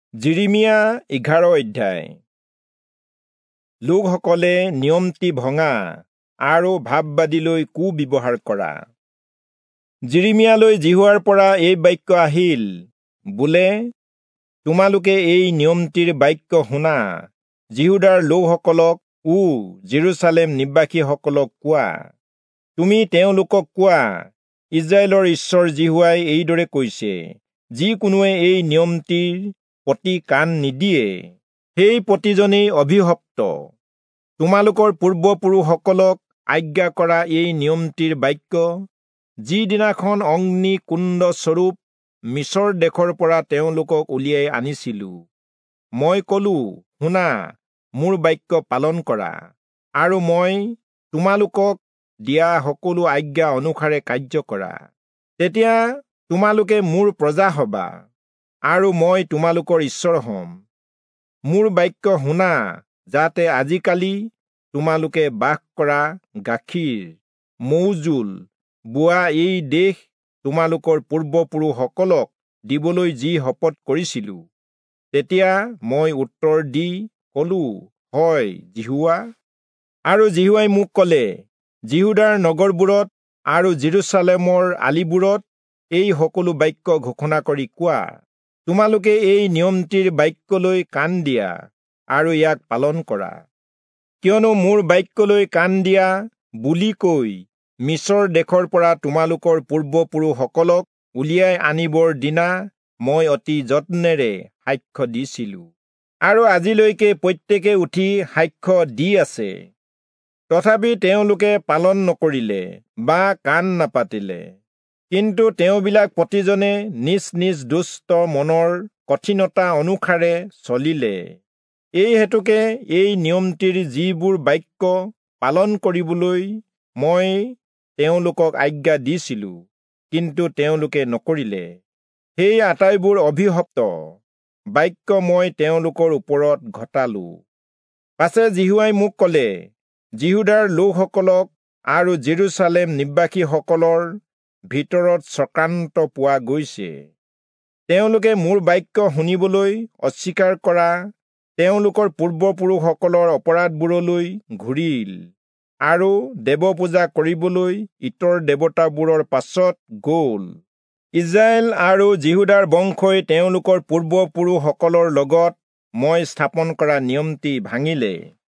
Jeremiah 11 অধ্যায়। লোকসকলে নিয়মটি ভঙা আৰু ভাৱবাদীলৈ কুব্যৱহাৰ কৰা। জিৰিমিয়ালৈ জিহুৱাৰ পৰা এই বাক্য আহিল, বোলে তোমালোকে এই নিয়মটিৰ বাক্য শুনা, জিহুদাৰ লোকসকলক জেৰুচালেম নিবাসীসকলক কোৱা। তুমি তেওঁলোকক কোৱা, ইজৰাইলৰ ঈশ্বৰ জিহুৱাই এইদৰে কৈছে, যিকোনোৱে এই নিয়মটিৰ প্ৰতি কাণ নিদিয়ে, সেই প্ৰতিজনেই অভিশপ্ত। তোমালোকৰ পূৰ্বপুৰুষসকলক আজ্ঞা কৰা এই নিয়মটিৰ বাক্য, যিদিনাখন অগ্নিকুণ্ড স্বৰূপ মিছৰ দেশৰ পৰা তেওঁলোকক উলিয়াই আনিছিলো, মই কলো, শুনা, মোৰ বাক্য পালন কৰা, আৰু মই তোমালোকক দিয়া সকলো আজ্ঞা অনুসাৰে কাৰ্য কৰা। তেতিয়া তোমালোকে মোৰ প্ৰজা হবা, আৰু মই তোমালোকৰ ঈশ্বৰ হ'ম। মোৰ বাক্য শুনা, যাতে আজিকালি তোমালোকে বাস কৰা গাখীৰ মৌজোল বোৱা এই দেশ তোমালোকৰ পূৰ্বপুৰুষসকলক দিবলৈ যি শপত কৰিছিলো। তেতিয়া মই উত্তৰ দি কলো, হয় জিহুৱা। আৰু জিহুৱাই মোক ক'লে, জিহুদাৰ নগৰবোৰত আৰু জেৰুচালেমৰ আলিবোৰত এই সকলো বাক্য ঘোষণা কৰি কোৱা, তোমালোকে এই নিয়মটিৰ বাক্যলৈ কাণ দিয়া আৰু ইয়াক পালন কৰা। কিয়নো মোৰ বাক্যলৈ কাণ দিয়া বুলি কৈ মিছৰ দেশৰ পৰা তোমালোকৰ পূৰ্বপুৰুষসকলক উলিয়াই আনিবৰ দিনা মই অতি যত্নেৰে সাক্ষ্য দিছিলো, আৰু আজিলৈকে প্ৰত্যেকে উঠি সাক্ষ্য দি আছে। তথাপি তেওঁলোকে পালন নকৰিলে বা কাণ নাপাতিলে। কিন্তু তেওঁবিলাক প্ৰতিজনে নিজ নিজ দুষ্ট মনৰ কঠিনতা অনুসাৰে চলিলে। এই হেতুকে এই নিয়মটিৰ যিবোৰ বাক্য পালন কৰিবলৈ মই তেওঁলোকক আজ্ঞা দিছিলো, কিন্তু তেওঁলোকে নকৰিলে, সেই আটাইবোৰ অভিশপ্ত বাক্য মই তেওঁলোকৰ ওপৰত ঘটালো। পাছে জিহুৱাই মোক ক'লে, জিহুদাৰ লোকসকলক আৰু জেৰুচালেম নিবাসীসকলৰ ভিতৰত চক্ৰান্ত পোৱা গৈছে। তেওঁলোকে মোৰ বাক্য শুনিবলৈ অস্বীকাৰ কৰা তেওঁলোকৰ পূৰ্বপুৰুষসকলৰ অপৰাধবোৰলৈ ঘূৰিল, আৰু দেৱপূজা কৰিবলৈ ইতৰ দেৱতাবোৰৰ পাছত গ'ল। ইজৰাইল আৰু জিহুদাৰ বংশই তেওঁলোকৰ পূৰ্বপুৰুষসকলৰ লগত মই স্থাপন কৰা নিয়মটি ভাঙিলে।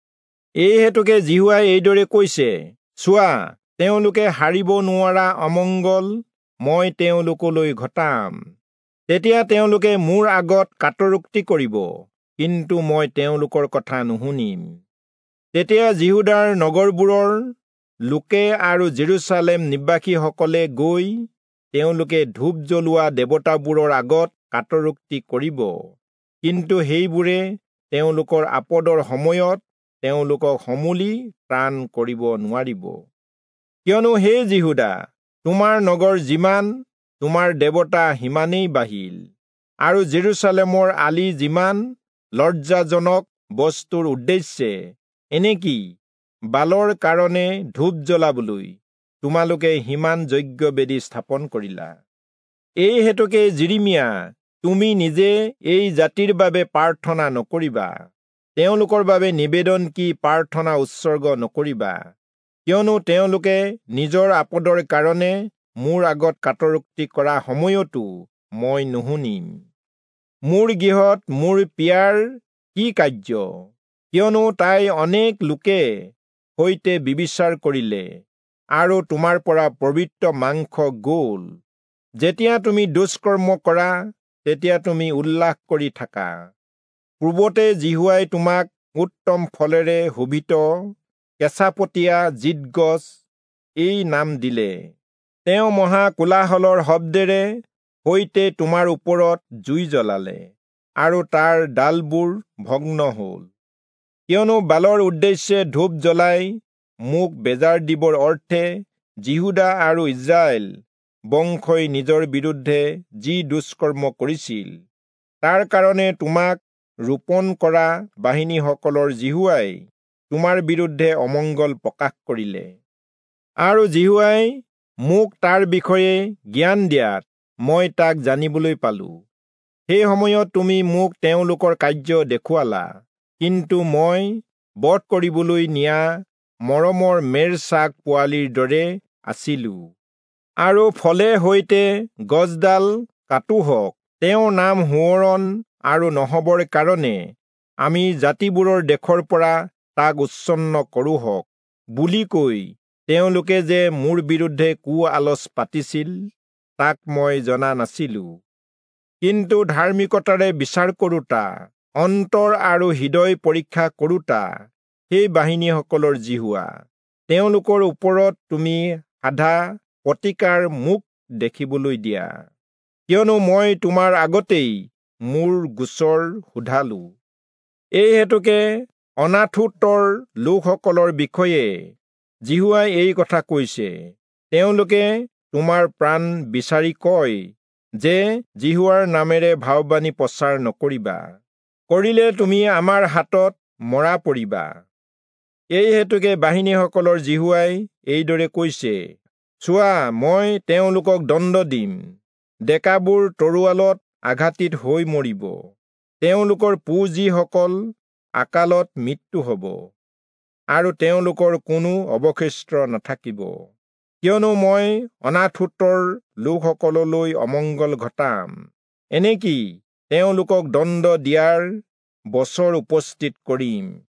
এই হেতুকে জিহুৱাই এইদৰে কৈছে, চোৱা, তেওঁলোকে সাৰিব নোৱাৰা অমংগল মই তেওঁলোকলৈ ঘটাম। তেতিয়া তেওঁলোকে মোৰ আগত কাটৰোক্তি কৰিব, কিন্তু মই তেওঁলোকৰ কথা নুশুনিম। তেতিয়া জিহুদাৰ নগৰবোৰৰ লোকে আৰু জেৰুচালেম নিবাসীসকলে গৈ তেওঁলোকে ধূপ জ্বলোৱা দেৱতাবোৰৰ আগত কাটৰোক্তি কৰিব, কিন্তু সেইবোৰে তেওঁলোকৰ আপদৰ সময়ত তেওঁলোকক সমূলি ত্ৰাণ কৰিব নোৱাৰিব। কিয়নো হে জিহুদা, তোমাৰ নগৰ যিমান, তোমাৰ দেৱতা সিমানেই বাঢ়িল, আৰু জেৰুচালেমৰ আলি যিমান লজ্জাজনক বস্তুৰ উদ্দেশ্যে, এনেকি বালৰ কাৰণে ধূপ জ্বলাবলৈ তোমালোকে সিমান যজ্ঞবেদী স্থাপন কৰিলা। এই হেতুকে জিৰিমিয়া, তুমি নিজে এই জাতিৰ বাবে প্ৰাৰ্থনা নকৰিবা, তেওঁলোকৰ বাবে নিবেদন কি প্ৰাৰ্থনা উৎসৰ্গ নকৰিবা, কিয়নো তেওঁলোকে নিজৰ আপদৰ কাৰণে মোৰ আগত কাটৰোক্তি কৰা সময়তো মই নুশুনিম। মোৰ গৃহত মোৰ পিয়াৰ কি কাৰ্য, কিয়নো তাই অনেক লোকে সৈতে বিবিচাৰ কৰিলে, আৰু তোমাৰ পৰা পবিত্ৰ মাংস গ'ল। যেতিয়া তুমি দুষ্কৰ্ম কৰা, তেতিয়া তুমি উল্লাস কৰি থাকা। পূৰ্বতে জিহুৱাই তোমাক উত্তম ফলেৰে শোভিত কেঁচাপতীয়া জিতগছ এই নাম দিলে। তেওঁ মহা কোলাহলৰ শব্দেৰে সৈতে তোমাৰ ওপৰত জুই জ্বলালে, আৰু তাৰ ডালবোৰ ভগ্ন হ'ল। কিয়নো বালৰ উদ্দেশ্যে ধূপ জ্বলাই মোক বেজাৰ দিবৰ অৰ্থে জিহুদা আৰু ইজৰাইল বংশই নিজৰ বিৰুদ্ধে যি দুষ্কৰ্ম কৰিছিল, তাৰ কাৰণে তোমাক ৰোপণ কৰা বাহিনীসকলৰ জিহুৱাই তোমাৰ বিৰুদ্ধে অমংগল প্ৰকাশ কৰিলে। আৰু জিহুৱাই মোক তাৰ বিষয়ে জ্ঞান দিয়াত মই তাক জানিবলৈ পালো। সেই সময়ত তুমি মোক তেওঁলোকৰ কাৰ্য দেখুৱালা, কিন্তু মই বধ কৰিবলৈ নিয়া মৰমৰ মেৰচাক পোৱালিৰ দৰে আছিলো। আৰু ফলে সৈতে গছডাল কাটো হওক, তেওঁৰ নাম সোঁৱৰণ আৰু নহবৰ কাৰণে আমি জাতিবোৰৰ দেশৰ পৰা তাক উচ্ছন্ন কৰোঁ হওক বুলি কৈ তেওঁলোকে যে মোৰ বিৰুদ্ধে আলোচ পাতিছিল, তাক মই জনা নাছিলো। কিন্তু ধাৰ্মিকতাৰে বিচাৰ কৰোঁতা, অন্তৰ আৰু হৃদয় পৰীক্ষা কৰোঁতা সেই বাহিনীসকলৰ জিহুৱা, তেওঁলোকৰ ওপৰত তুমি সাধা প্ৰতিকাৰ মোক দেখিবলৈ দিয়া, কিয়নো মই তোমাৰ আগতেই মোৰ গোচৰ সোধালো। এই হেতুকে অনাথোত্তৰ লোকসকলৰ বিষয়ে জিহুৱাই এই কথা কৈছে। তেওঁলোকে তোমাৰ প্ৰাণ বিচাৰি কয় যে জিহুৱাৰ নামেৰে ভাৱবাণী প্ৰচাৰ নকৰিবা, কৰিলে তুমি আমাৰ হাতত মৰা পৰিবা। এই হেতুকে বাহিনীসকলৰ জিহুৱাই এইদৰে কৈছে, চোৱা, মই তেওঁলোকক দণ্ড দিম। ডেকাবোৰ তৰোৱালত আঘাতিত হৈ মৰিব। তেওঁলোকৰ যিসকল আকালত মৃত্যু হ'ব, আৰু তেওঁলোকৰ কোনো অৱশিষ্ট নাথাকিব। কিয়নো মই অনাথোত্তৰ লোকসকললৈ অমংগল ঘটাম, এনেকি তেওঁলোকক দণ্ড দিয়াৰ বছৰ উপস্থিত কৰিম।